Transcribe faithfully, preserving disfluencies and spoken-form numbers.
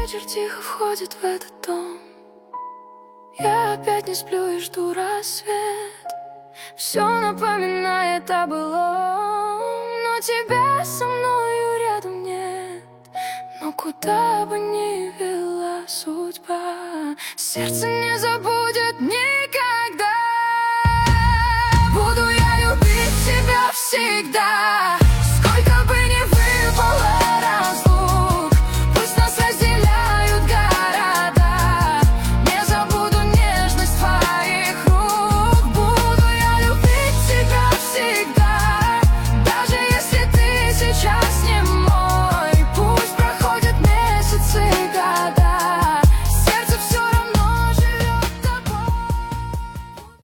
вечер тихо входит в этот дом. Я опять не сплю и жду рассвет. Все напоминает о былом, но тебя со мною рядом нет. Но куда бы ни вела судьба, сердце не забудет, не